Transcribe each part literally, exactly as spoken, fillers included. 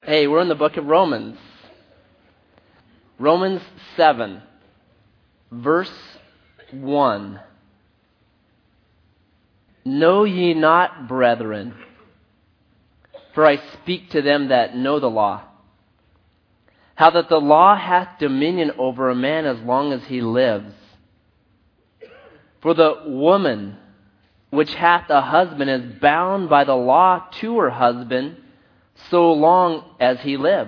Hey, we're in the book of Romans. Romans seven, verse one. Know ye not, brethren, for I speak to them that know the law, how that the law hath dominion over a man as long as he lives. For the woman which hath a husband is bound by the law to her husband so long as he lives.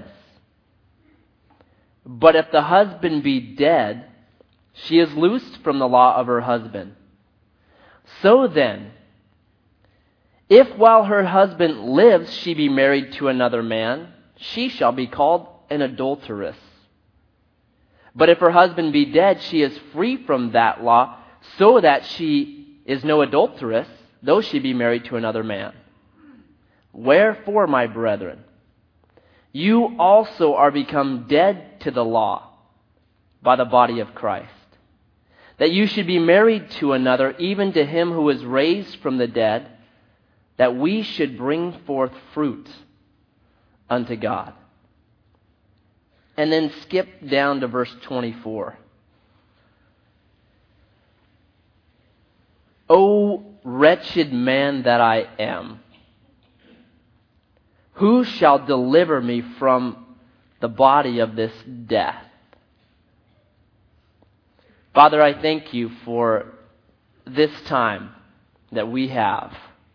But if the husband be dead, she is loosed from the law of her husband. So then, if while her husband lives she be married to another man, she shall be called an adulteress. But if her husband be dead, she is free from that law, so that she is no adulteress, though she be married to another man. Wherefore, my brethren, you also are become dead to the law by the body of Christ, that you should be married to another, even to him who is raised from the dead, that we should bring forth fruit unto God. And then skip down to verse twenty-four. O wretched man that I am, who shall deliver me from the body of this death? Father, I thank you for this time that we have.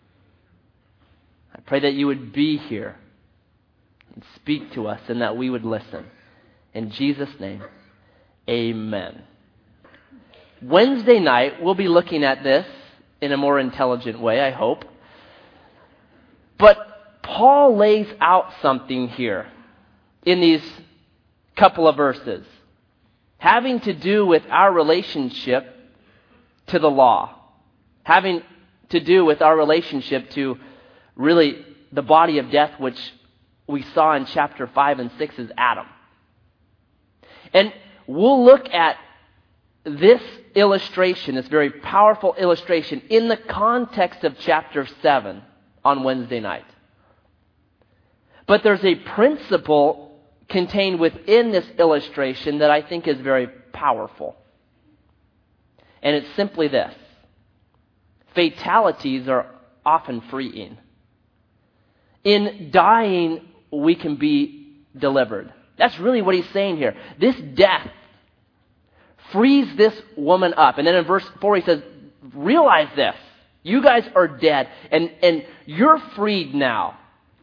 I pray that you would be here and speak to us and that we would listen. In Jesus' name, amen. Wednesday night, we'll be looking at this in a more intelligent way, I hope. But Paul lays out something here in these couple of verses having to do with our relationship to the law, having to do with our relationship to really the body of death, which we saw in chapter five and six is Adam. And we'll look at this illustration, this very powerful illustration, in the context of chapter seven on Wednesday night. But there's a principle contained within this illustration that I think is very powerful. And it's simply this: fatalities are often freeing. In dying, we can be delivered. That's really what he's saying here. This death frees this woman up. And then in verse four he says, realize this. You guys are dead, and, and you're freed now.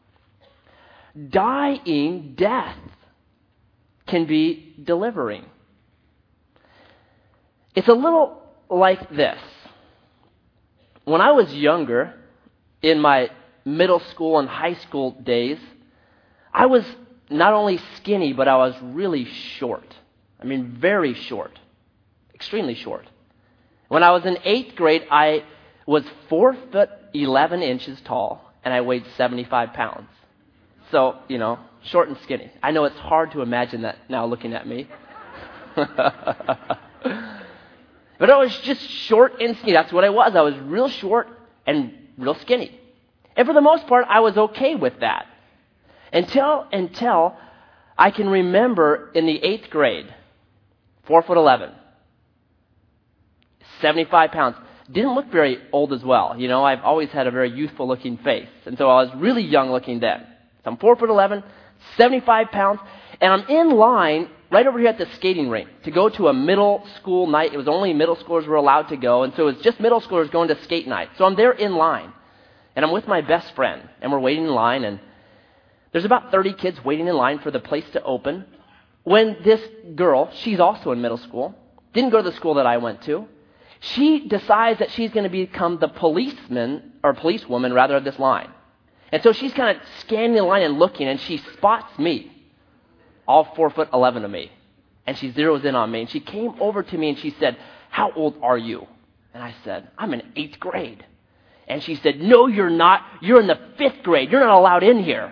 Dying, death, can be delivering. It's a little like this. When I was younger, in my middle school and high school days, I was not only skinny, but I was really short. I mean, very short. Extremely short. When I was in eighth grade, I was four foot eleven inches tall, and I weighed seventy-five pounds. So, you know, short and skinny. I know it's hard to imagine that now looking at me. But I was just short and skinny. That's what I was. I was real short and real skinny. And for the most part, I was okay with that. Until, until I can remember in the eighth grade, four foot eleven, seventy-five pounds. Didn't look very old as well. You know, I've always had a very youthful looking face. And so I was really young looking then. So I'm four foot eleven, seventy-five pounds, and I'm in line right over here at the skating rink to go to a middle school night. It was only middle schoolers were allowed to go, and so it was just middle schoolers going to skate night. So I'm there in line, and I'm with my best friend, and we're waiting in line, and there's about thirty kids waiting in line for the place to open when this girl, she's also in middle school, didn't go to the school that I went to. She decides that she's going to become the policeman, or policewoman rather, of this line. And so she's kind of scanning the line and looking, and she spots me, all four foot eleven of me. And she zeroes in on me, and she came over to me and she said, "How old are you?" And I said, "I'm in eighth grade." And she said, "No, you're not. You're in the fifth grade. You're not allowed in here."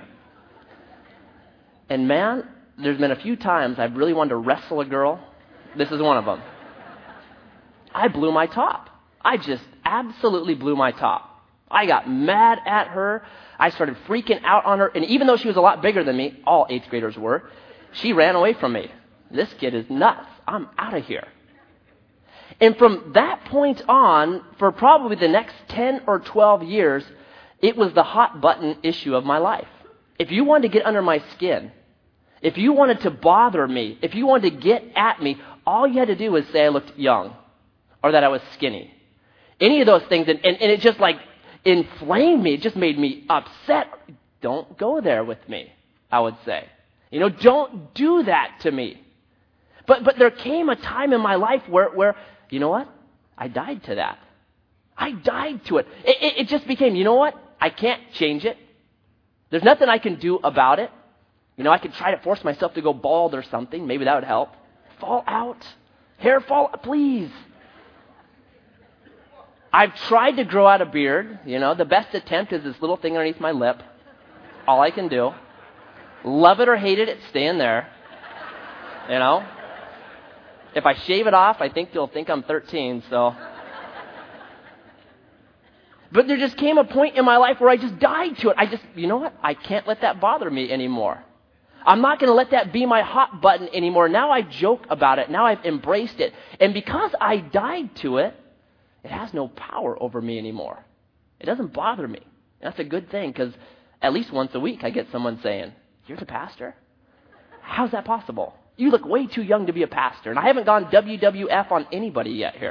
And man, there's been a few times I've really wanted to wrestle a girl. This is one of them. I blew my top. I just absolutely blew my top. I got mad at her. I started freaking out on her. And even though she was a lot bigger than me, all eighth graders were, she ran away from me. This kid is nuts. I'm out of here. And from that point on, for probably the next ten or twelve years, it was the hot button issue of my life. If you wanted to get under my skin, if you wanted to bother me, if you wanted to get at me, all you had to do was say I looked young or that I was skinny. Any of those things, and, and, and it just like inflamed me. It just made me upset. Don't go there with me, I would say. You know, don't do that to me. But but there came a time in my life where, where you know what? I died to that. I died to it. It, it. it just became, you know what? I can't change it. There's nothing I can do about it. You know, I could try to force myself to go bald or something. Maybe that would help. Fall out. Hair fall, please. I've tried to grow out a beard. You know, the best attempt is this little thing underneath my lip. All I can do. Love it or hate it, it's staying there. You know? If I shave it off, I think you'll think I'm thirteen, so. But there just came a point in my life where I just died to it. I just, you know what? I can't let that bother me anymore. I'm not going to let that be my hot button anymore. Now I joke about it. Now I've embraced it. And because I died to it, it has no power over me anymore. It doesn't bother me. That's a good thing, because at least once a week I get someone saying, "You're the pastor? How's that possible? You look way too young to be a pastor." And I haven't gone W W F on anybody yet here.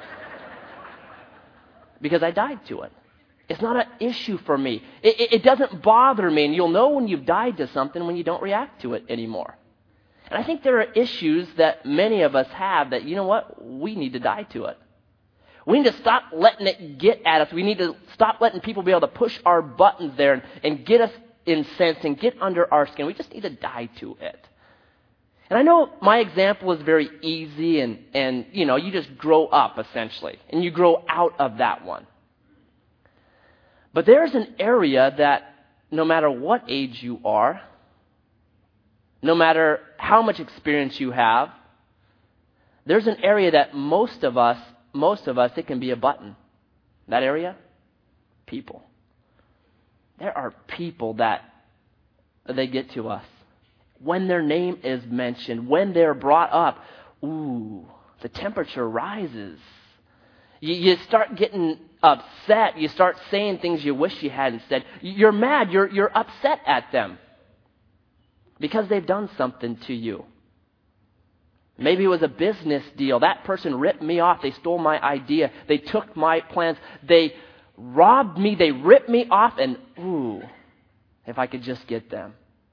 Because I died to it. It's not an issue for me. It, it, it doesn't bother me. And you'll know when you've died to something when you don't react to it anymore. And I think there are issues that many of us have that, you know what? We need to die to it. We need to stop letting it get at us. We need to stop letting people be able to push our buttons there and, and get us incensed and get under our skin. We just need to die to it. And I know my example is very easy and, and, you know, you just grow up essentially. And you grow out of that one. But there's an area that no matter what age you are, no matter how much experience you have, there's an area that most of us, most of us, it can be a button. That area? People. There are people that they get to us. When their name is mentioned, when they're brought up, ooh, the temperature rises. You, you start getting upset. You start saying things you wish you hadn't said. You're mad. You're, you're upset at them because they've done something to you. Maybe it was a business deal. That person ripped me off. They stole my idea. They took my plans. They robbed me. They ripped me off. And ooh, if I could just get them.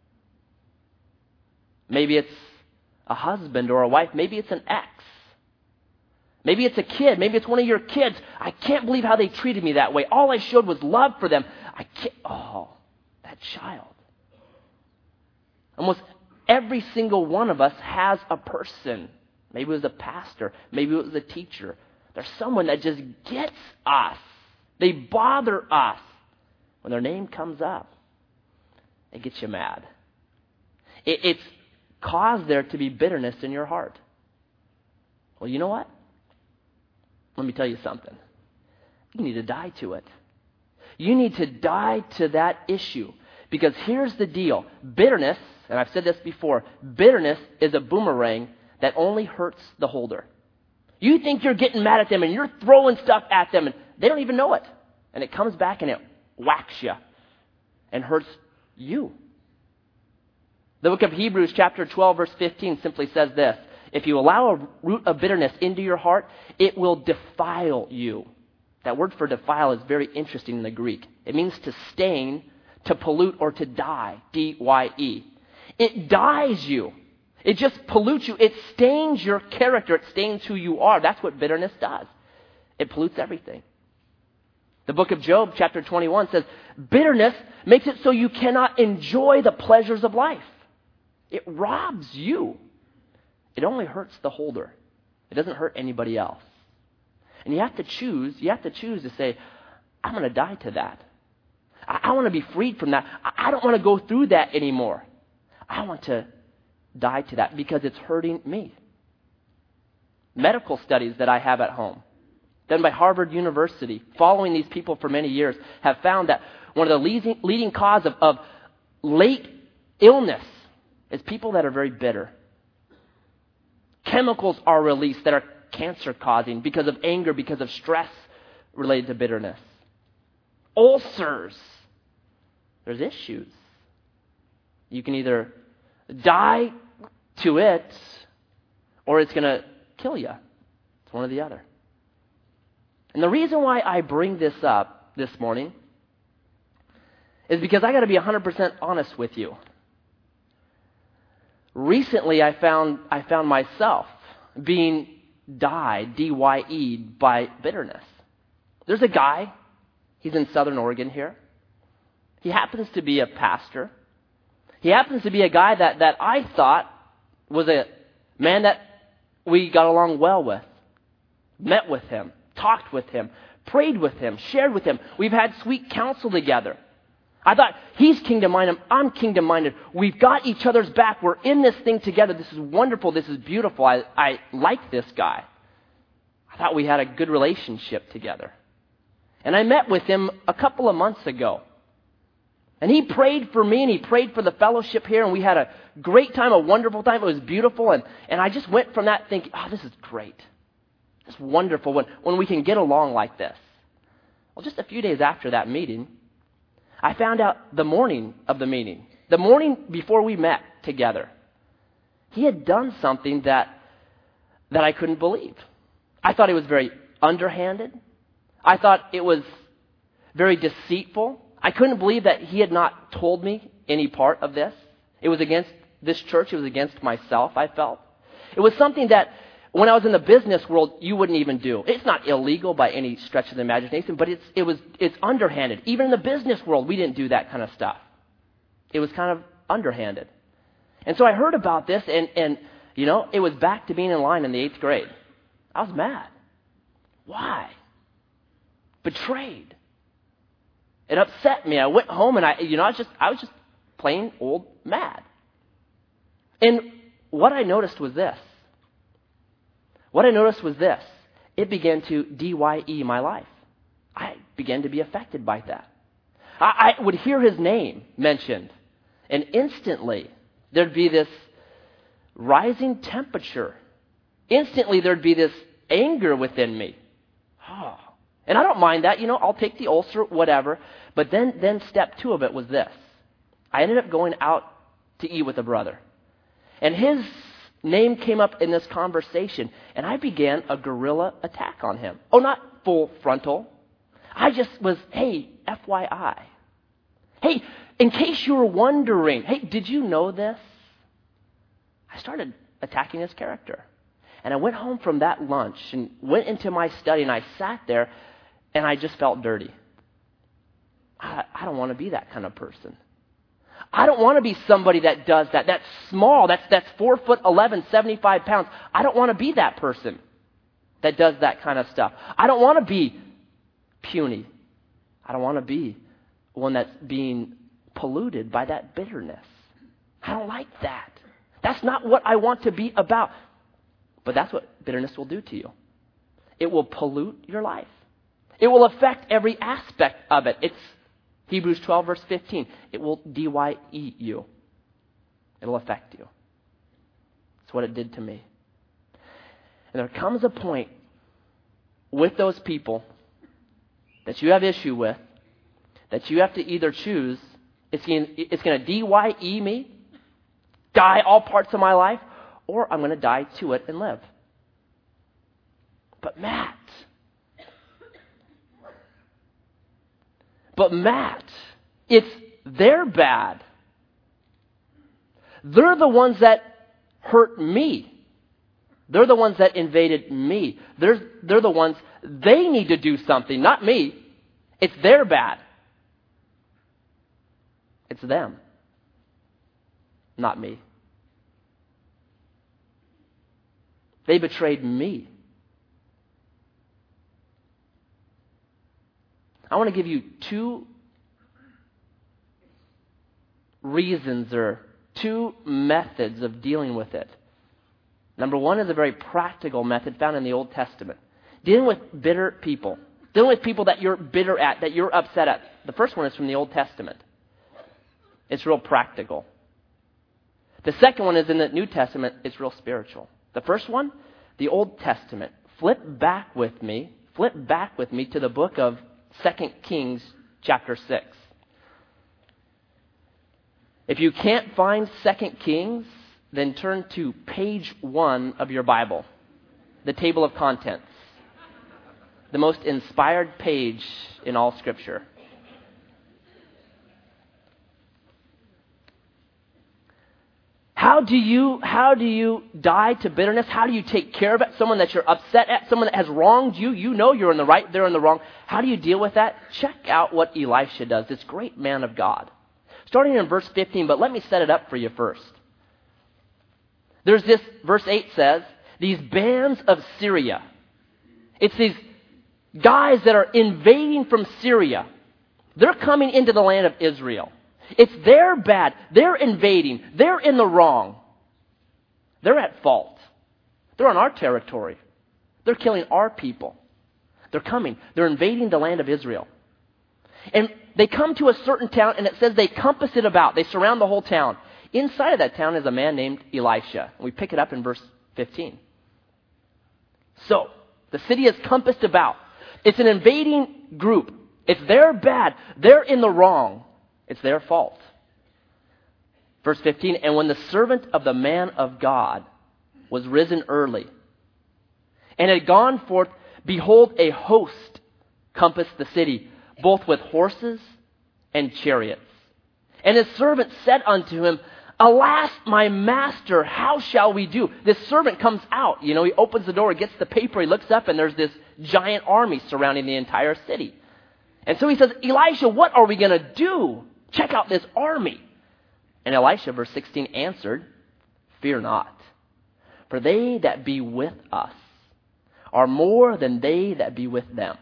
Maybe it's a husband or a wife. Maybe it's an ex. Maybe it's a kid. Maybe it's one of your kids. I can't believe how they treated me that way. All I showed was love for them. I can't. Oh, that child. Almost every single one of us has a person. Maybe it was a pastor. Maybe it was a teacher. There's someone that just gets us. They bother us. When their name comes up, it gets you mad. It, it's caused there to be bitterness in your heart. Well, you know what? Let me tell you something. You need to die to it. You need to die to that issue. Because here's the deal. Bitterness, and I've said this before, bitterness is a boomerang that only hurts the holder. You think you're getting mad at them and you're throwing stuff at them and they don't even know it. And it comes back and it whacks you and hurts you. The book of Hebrews chapter twelve verse fifteen simply says this: if you allow a root of bitterness into your heart, it will defile you. That word for defile is very interesting in the Greek. It means to stain, to pollute, or to dye. D Y E. It dyes you. It just pollutes you. It stains your character. It stains who you are. That's what bitterness does. It pollutes everything. The book of Job chapter twenty-one says, bitterness makes it so you cannot enjoy the pleasures of life. It robs you. It only hurts the holder. It doesn't hurt anybody else. And you have to choose, you have to choose to say, I'm going to die to that. I, I want to be freed from that. I, I don't want to go through that anymore. I want to die to that because it's hurting me. Medical studies that I have at home done by Harvard University, following these people for many years, have found that one of the leading, leading cause of, of late illness is people that are very bitter. Chemicals are released that are cancer-causing because of anger, because of stress related to bitterness. Ulcers. There's issues. You can either die to it or it's going to kill you. It's one or the other. And the reason why I bring this up this morning is because I got to be one hundred percent honest with you. Recently, I found I found myself being dyed, D Y E'd by bitterness. There's a guy, he's in Southern Oregon here. He happens to be a pastor. He happens to be a guy that, that I thought was a man that we got along well with. Met with him, talked with him, prayed with him, shared with him. We've had sweet counsel together. I thought, he's kingdom-minded, I'm kingdom-minded. We've got each other's back. We're in this thing together. This is wonderful. This is beautiful. I, I like this guy. I thought we had a good relationship together. And I met with him a couple of months ago. And he prayed for me and he prayed for the fellowship here. And we had a great time, a wonderful time. It was beautiful. And, and I just went from that thinking, oh, this is great. It's wonderful when, when we can get along like this. Well, just a few days after that meeting, I found out the morning of the meeting, the morning before we met together, he had done something that that I couldn't believe. I thought it was very underhanded. I thought it was very deceitful. I couldn't believe that he had not told me any part of this. It was against this church. It was against myself, I felt. It was something that when I was in the business world, you wouldn't even do. It's not illegal by any stretch of the imagination, but it's it was it's underhanded. Even in the business world, we didn't do that kind of stuff. It was kind of underhanded. And so I heard about this, and, and you know, it was back to being in line in the eighth grade. I was mad. Why? Betrayed. It upset me. I went home, and I, you know, I was just I was just plain old mad. And what I noticed was this. What I noticed was this. It began to D Y E my life. I began to be affected by that. I, I would hear his name mentioned, and instantly there'd be this rising temperature. Instantly there'd be this anger within me. Oh. And I don't mind that. You know, I'll take the ulcer, whatever. But then, then step two of it was this. I ended up going out to eat with a brother. And his name came up in this conversation, and I began a guerrilla attack on him. Oh, not full frontal. I just was, hey, F Y I. Hey, in case you were wondering, hey, did you know this? I started attacking his character. And I went home from that lunch and went into my study, and I sat there, and I just felt dirty. I, I don't want to be that kind of person. I don't want to be somebody that does that. That's small. That's that's four foot eleven, seventy-five pounds. I don't want to be that person that does that kind of stuff. I don't want to be puny. I don't want to be one that's being polluted by that bitterness. I don't like that. That's not what I want to be about. But that's what bitterness will do to you. It will pollute your life. It will affect every aspect of it. It's Hebrews twelve, verse fifteen. It will D Y E you. It'll affect you. That's what it did to me. And there comes a point with those people that you have issue with that you have to either choose, it's going it's going to D Y E me, die all parts of my life, or I'm going to die to it and live. But Matt, But Matt, it's their bad. They're the ones that hurt me. They're the ones that invaded me. They're, they're the ones, they need to do something, not me. It's their bad. It's them, not me. They betrayed me. I want to give you two reasons or two methods of dealing with it. Number one is a very practical method found in the Old Testament. Dealing with bitter people. Dealing with people that you're bitter at, that you're upset at. The first one is from the Old Testament. It's real practical. The second one is in the New Testament. It's real spiritual. The first one, the Old Testament. Flip back with me. Flip back with me to the book of Second Kings chapter six. If you can't find Second Kings, then turn to page one of your Bible, the table of contents, the most inspired page in all Scripture. How do you how do you die to bitterness? How do you take care of it? Someone that you're upset at, someone that has wronged you, you know you're in the right, they're in the wrong. How do you deal with that? Check out what Elisha does, this great man of God. Starting in verse fifteen, but let me set it up for you first. There's this, verse eight says, these bands of Syria. It's these guys that are invading from Syria. They're coming into the land of Israel. It's their bad. They're invading. They're in the wrong. They're at fault. They're on our territory. They're killing our people. They're coming. They're invading the land of Israel. And they come to a certain town, and it says they compass it about. They surround the whole town. Inside of that town is a man named Elisha. We pick it up in verse fifteen. So, the city is compassed about. It's an invading group. It's their bad. They're in the wrong. It's their fault. Verse fifteen, and when the servant of the man of God was risen early and had gone forth, behold, a host compassed the city, both with horses and chariots. And his servant said unto him, Alas, my master, how shall we do? This servant comes out. You know, he opens the door, he gets the paper, he looks up, and there's this giant army surrounding the entire city. And so he says, Elisha, what are we going to do? Check out this army. And Elisha, verse sixteen, answered, Fear not, for they that be with us are more than they that be with them.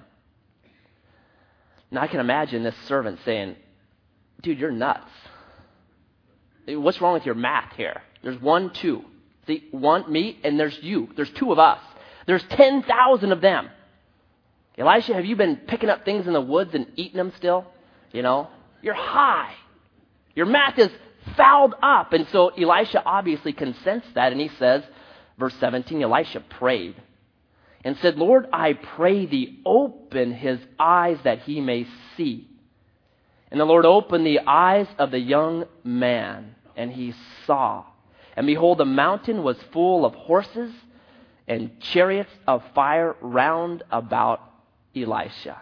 Now I can imagine this servant saying, Dude, you're nuts. What's wrong with your math here? There's one, two. See, one, me, and there's you. There's two of us. There's ten thousand of them. Elisha, have you been picking up things in the woods and eating them still? You know, you're high. Your math is fouled up. And so Elisha obviously can sense that. And he says, verse seventeen, Elisha prayed and said, Lord, I pray thee, open his eyes that he may see. And the Lord opened the eyes of the young man, and he saw. And behold, the mountain was full of horses and chariots of fire round about Elisha.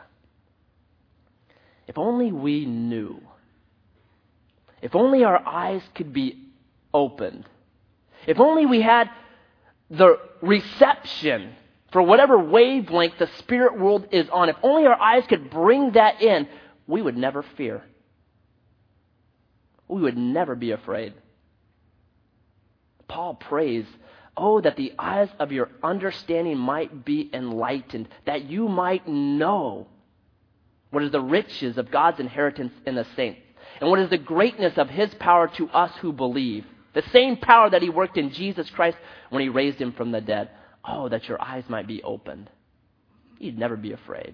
If only we knew. If only our eyes could be opened. If only we had the reception for whatever wavelength the spirit world is on. If only our eyes could bring that in, we would never fear. We would never be afraid. Paul prays, oh, that the eyes of your understanding might be enlightened, that you might know what is the riches of God's inheritance in the saints, and what is the greatness of his power to us who believe. The same power that he worked in Jesus Christ when he raised him from the dead. Oh, that your eyes might be opened. You'd never be afraid.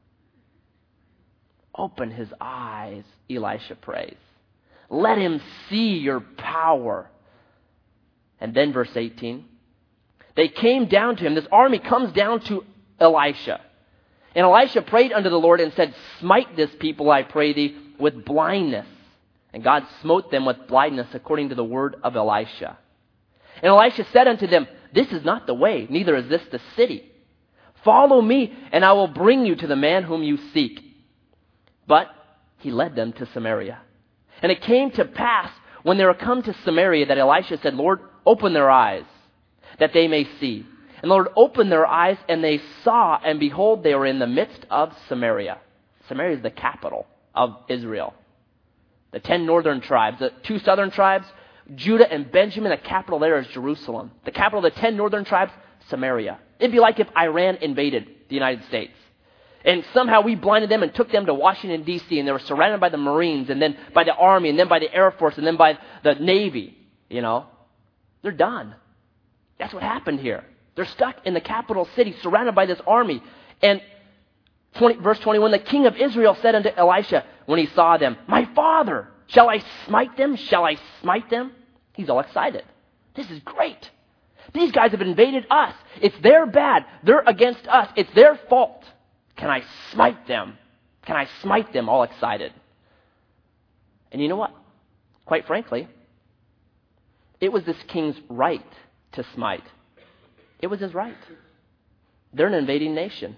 Open his eyes, Elisha prays. Let him see your power. And then verse eighteen. They came down to him. This army comes down to Elisha. And Elisha prayed unto the Lord and said, Smite this people, I pray thee, with blindness. And God smote them with blindness according to the word of Elisha. And Elisha said unto them, This is not the way, neither is this the city. Follow me, and I will bring you to the man whom you seek. But he led them to Samaria. And it came to pass, when they were come to Samaria, that Elisha said, Lord, open their eyes, that they may see. And the Lord opened their eyes, and they saw, and behold, they were in the midst of Samaria. Samaria is the capital of Israel. The ten northern tribes, the two southern tribes, Judah and Benjamin, the capital there is Jerusalem. The capital of the ten northern tribes, Samaria. It'd be like if Iran invaded the United States. And somehow we blinded them and took them to Washington, D C, and they were surrounded by the Marines, and then by the Army, and then by the Air Force, and then by the Navy. You know, they're done. That's what happened here. They're stuck in the capital city, surrounded by this army. And twenty, verse twenty-one, the king of Israel said unto Elisha when he saw them, my father, shall I smite them? Shall I smite them? He's all excited. This is great. These guys have invaded us. It's their bad. They're against us. It's their fault. Can I smite them? Can I smite them? All excited. And you know what? Quite frankly, it was this king's right to smite. It was his right. They're an invading nation.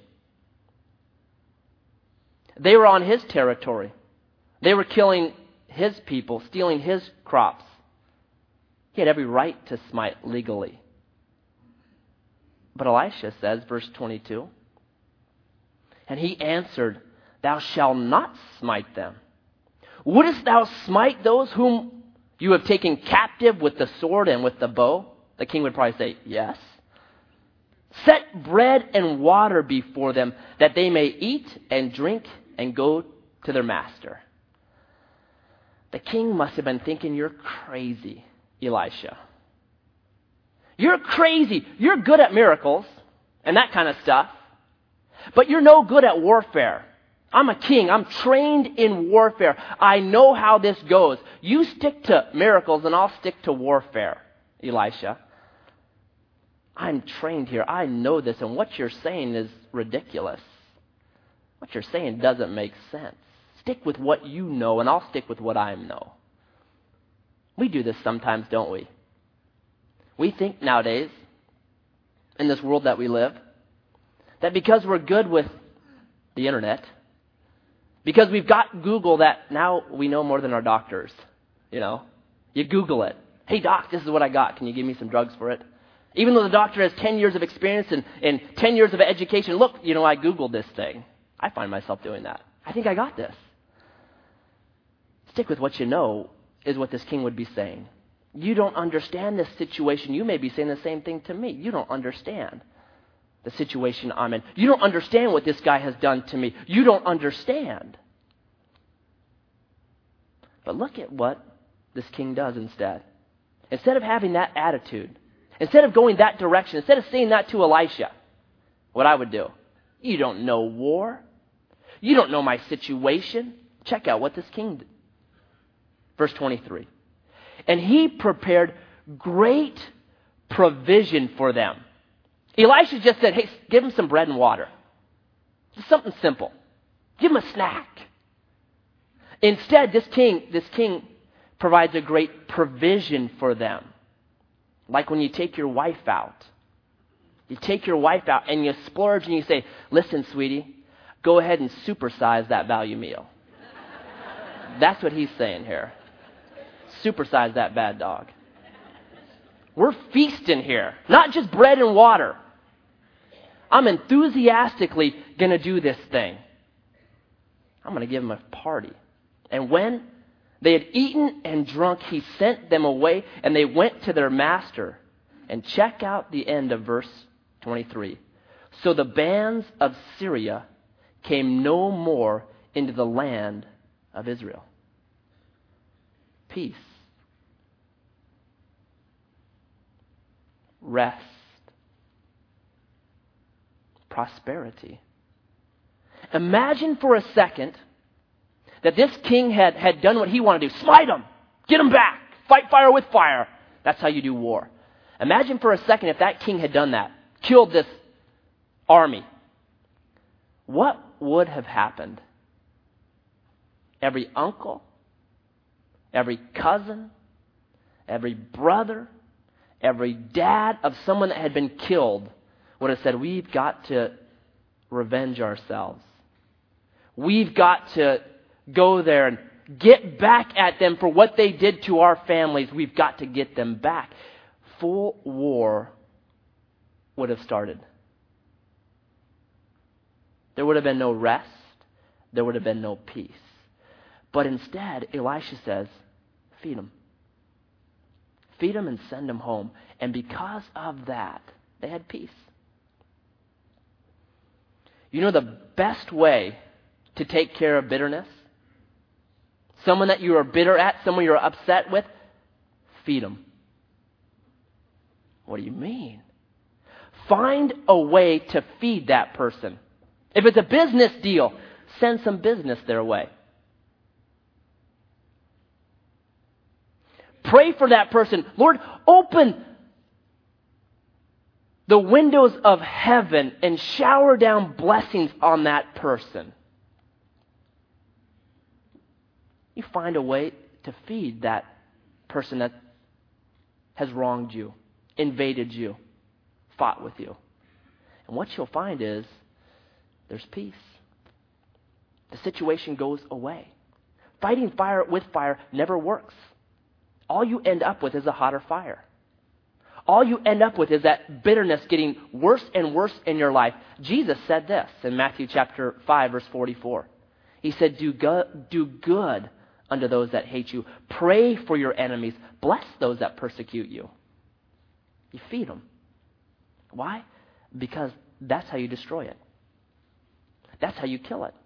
They were on his territory. They were killing his people, stealing his crops. He had every right to smite legally. But Elisha says, verse twenty-two, and he answered, thou shalt not smite them. Wouldest thou smite those whom you have taken captive with the sword and with the bow? The king would probably say, yes. Set bread and water before them, that they may eat and drink and go to their master. The king must have been thinking, you're crazy, Elisha. You're crazy. You're good at miracles and that kind of stuff, but you're no good at warfare. I'm a king. I'm trained in warfare. I know how this goes. You stick to miracles and I'll stick to warfare, Elisha. I'm trained here. I know this, and what you're saying is ridiculous. What you're saying doesn't make sense. Stick with what you know, and I'll stick with what I know. We do this sometimes, don't we? We think nowadays, in this world that we live, that because we're good with the internet, because we've got Google, that now we know more than our doctors. You know, you Google it. Hey, doc, this is what I got. Can you give me some drugs for it? Even though the doctor has ten years of experience and, and ten years of education, look, you know, I Googled this thing. I find myself doing that. I think I got this. Stick with what you know is what this king would be saying. You don't understand this situation. You may be saying the same thing to me. You don't understand the situation I'm in. You don't understand what this guy has done to me. You don't understand. But look at what this king does instead. Instead of having that attitude, instead of going that direction, instead of saying that to Elisha, what I would do, you don't know war. You don't know my situation. Check out what this king did. Verse twenty-three. And he prepared great provision for them. Elisha just said, hey, give them some bread and water. Just something simple. Give them a snack. Instead, this king, this king provides a great provision for them. Like when you take your wife out. You take your wife out and you splurge and you say, listen, sweetie, go ahead and supersize that value meal. That's what he's saying here. Supersize that bad dog. We're feasting here. Not just bread and water. I'm enthusiastically going to do this thing. I'm going to give him a party. And when they had eaten and drunk, he sent them away, and they went to their master. And check out the end of verse twenty-three. So the bands of Syria came no more into the land of Israel. Peace. Rest. Prosperity. Imagine for a second that this king had, had done what he wanted to do. Smite them. Get them back. Fight fire with fire. That's how you do war. Imagine for a second if that king had done that. Killed this army. What would have happened? Every uncle, every cousin, every brother, every dad of someone that had been killed would have said, we've got to revenge ourselves. We've got to go there and get back at them for what they did to our families. We've got to get them back. Full war would have started. There would have been no rest. There would have been no peace. But instead, Elisha says, feed them. Feed them and send them home. And because of that, they had peace. You know the best way to take care of bitterness? Someone that you are bitter at, someone you're upset with, feed them. What do you mean? find a way to feed that person. If it's a business deal, send some business their way. Pray for that person. Lord, open the windows of heaven and shower down blessings on that person. You find a way to feed that person that has wronged you, invaded you, fought with you. And what you'll find is there's peace. The situation goes away. Fighting fire with fire never works. All you end up with is a hotter fire. All you end up with is that bitterness getting worse and worse in your life. Jesus said this in Matthew chapter five, verse forty-four. He said, do, go- do good unto those that hate you. Pray for your enemies. Bless those that persecute you. You feed them. Why? Because that's how you destroy it. That's how you kill it.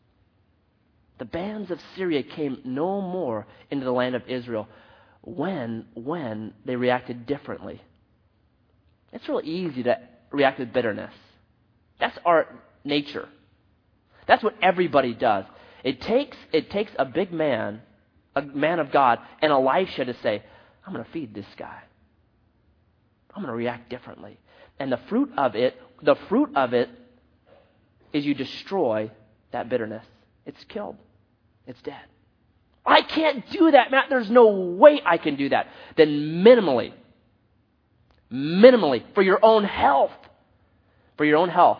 The bands of Syria came no more into the land of Israel when, when they reacted differently. It's real easy to react with bitterness. That's our nature. That's what everybody does. It takes, it takes a big man, a man of God, and Elisha to say, I'm going to feed this guy. I'm going to react differently. And the fruit of it, the fruit of it is you destroy that bitterness. It's killed. It's dead. I can't do that, Matt. There's no way I can do that. Then minimally, minimally, for your own health, for your own health,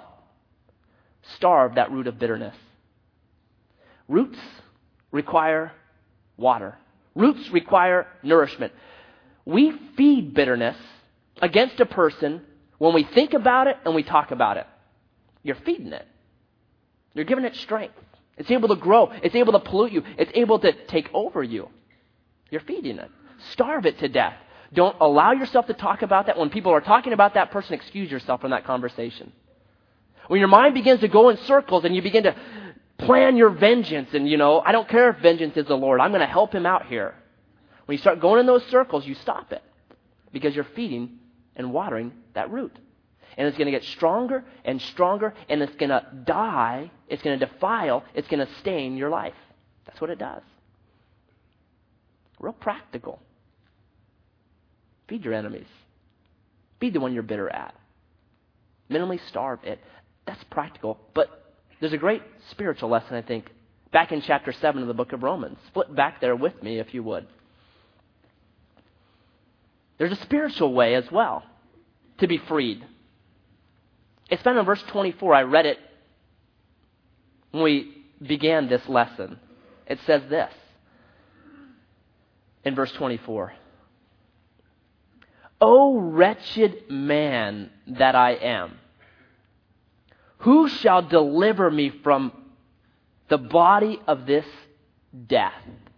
starve that root of bitterness. Roots require water. Roots require nourishment. We feed bitterness against a person when we think about it and we talk about it. You're feeding it. You're giving it strength. It's able to grow. It's able to pollute you. It's able to take over you. You're feeding it. Starve it to death. Don't allow yourself to talk about that. When people are talking about that person, excuse yourself from that conversation. When your mind begins to go in circles and you begin to plan your vengeance, and you know, I don't care if vengeance is the Lord. I'm going to help him out here. When you start going in those circles, you stop it because you're feeding and watering that root. And it's going to get stronger and stronger, and it's going to die, it's going to defile, it's going to stain your life. That's what it does. Real practical. Feed your enemies. Feed the one you're bitter at. Minimally starve it. That's practical. But there's a great spiritual lesson, I think, back in chapter seven of the book of Romans. Flip back there with me, if you would. There's a spiritual way as well to be freed. It's found in verse twenty-four. I read it when we began this lesson. It says this in verse twenty-four. O wretched man that I am, who shall deliver me from the body of this death?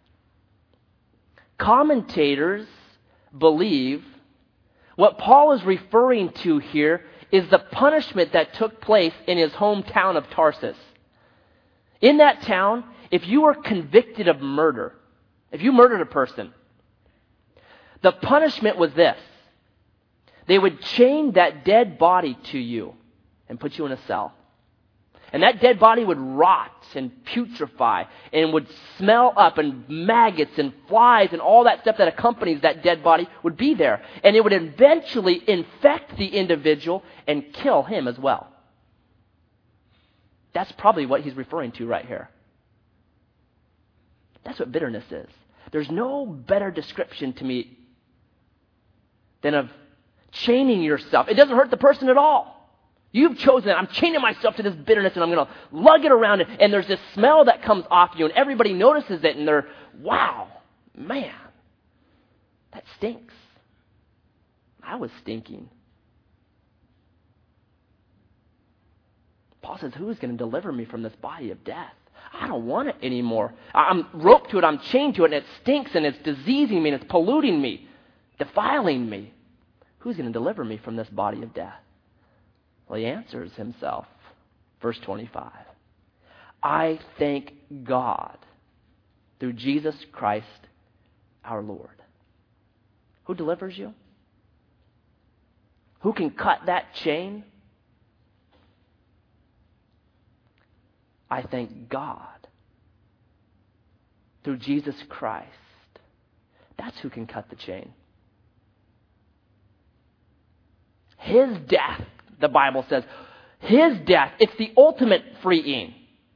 Commentators believe what Paul is referring to here is the punishment that took place in his hometown of Tarsus. In that town, if you were convicted of murder, if you murdered a person, the punishment was this. They would chain that dead body to you and put you in a cell. And that dead body would rot and putrefy and would smell up, and maggots and flies and all that stuff that accompanies that dead body would be there. And it would eventually infect the individual and kill him as well. That's probably what he's referring to right here. That's what bitterness is. There's no better description to me than of chaining yourself. It doesn't hurt the person at all. You've chosen it. I'm chaining myself to this bitterness, and I'm going to lug it around. It, and there's this smell that comes off you, and everybody notices it, and they're, wow, man, that stinks. I was stinking. Paul says, who is going to deliver me from this body of death? I don't want it anymore. I'm roped to it. I'm chained to it, and it stinks, and it's diseasing me, and it's polluting me, defiling me. Who's going to deliver me from this body of death? Well, he answers himself. Verse twenty-five. I thank God through Jesus Christ our Lord. Who delivers you? who can cut that chain? I thank God through Jesus Christ. That's who can cut the chain. His death, the Bible says, His death, it's the ultimate freeing.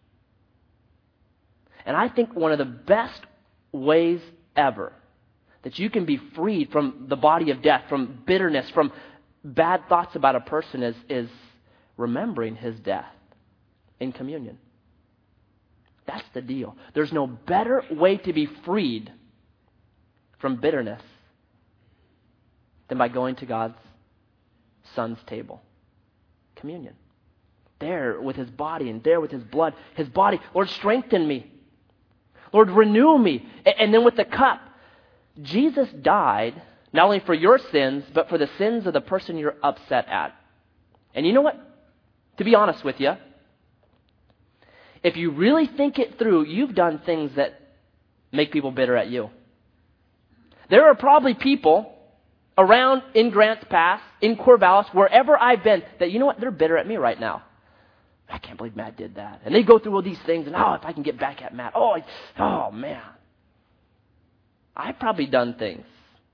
And I think one of the best ways ever that you can be freed from the body of death, from bitterness, from bad thoughts about a person is, is remembering his death in communion. That's the deal. There's no better way to be freed from bitterness than by going to God's Son's table. Communion. There with His body and there with His blood. His body, Lord, strengthen me. Lord, renew me. And then with the cup, Jesus died not only for your sins, but for the sins of the person you're upset at. And you know what? To be honest with you, if you really think it through, you've done things that make people bitter at you. There are probably people around in Grants Pass, in Corvallis, wherever I've been, that you know what? They're bitter at me right now. I can't believe Matt did that. And they go through all these things, and oh, if I can get back at Matt. Oh, I, oh man. I've probably done things,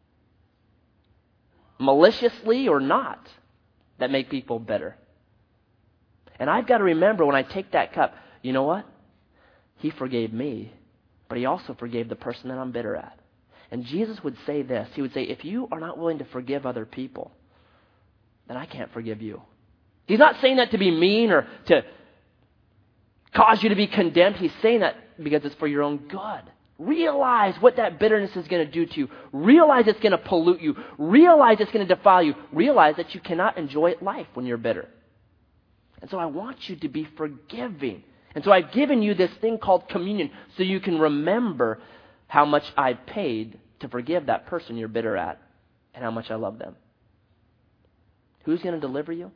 maliciously or not, that make people bitter. And I've got to remember when I take that cup, you know what? He forgave me, but He also forgave the person that I'm bitter at. And Jesus would say this. He would say, if you are not willing to forgive other people, then I can't forgive you. He's not saying that to be mean or to cause you to be condemned. He's saying that because it's for your own good. Realize what that bitterness is going to do to you. Realize it's going to pollute you. Realize it's going to defile you. Realize that you cannot enjoy life when you're bitter. And so I want you to be forgiving. And so I've given you this thing called communion so you can remember how much I paid to forgive that person you're bitter at and how much I love them. Who's going to deliver you?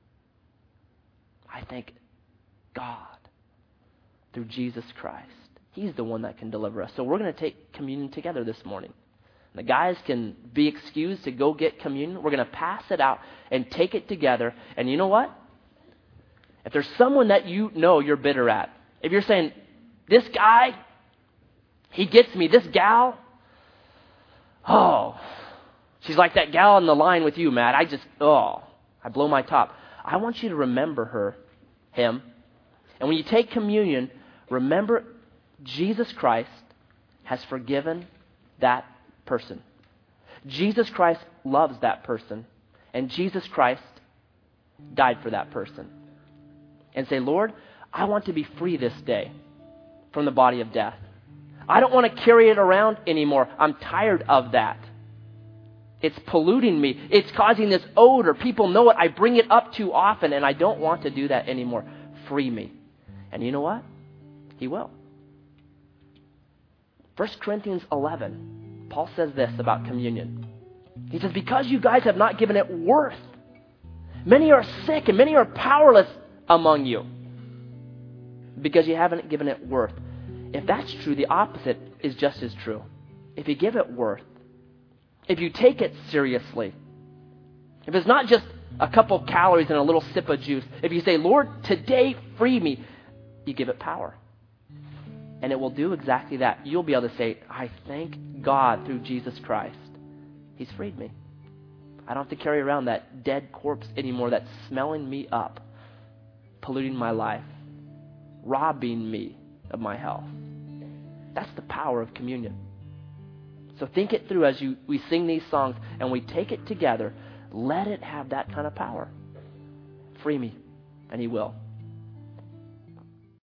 I thank God through Jesus Christ. He's the one that can deliver us. So we're going to take communion together this morning. The guys can be excused to go get communion. We're going to pass it out and take it together. And you know what? If there's someone that you know you're bitter at, if you're saying, this guy, he gets me, this gal, oh, she's like that gal on the line with you, Matt. I just, oh, I blow my top. I want you to remember her, him. And when you take communion, remember Jesus Christ has forgiven that person. Jesus Christ loves that person. And Jesus Christ died for that person. And say, Lord, I want to be free this day from the body of death. I don't want to carry it around anymore. I'm tired of that. It's polluting me. It's causing this odor. People know it. I bring it up too often, and I don't want to do that anymore. Free me. And you know what? He will. First Corinthians eleven, Paul says this about communion. He says, because you guys have not given it worth, many are sick and many are powerless among you because you haven't given it worth. If that's true, the opposite is just as true. If you give it worth, if you take it seriously, if it's not just a couple calories and a little sip of juice, if you say, Lord, today free me, you give it power. And it will do exactly that. You'll be able to say, I thank God through Jesus Christ. He's freed me. I don't have to carry around that dead corpse anymore that's smelling me up, polluting my life, robbing me of my health. That's the power of communion. So think it through as you we sing these songs and we take it together. Let it have that kind of power. Free me, and He will.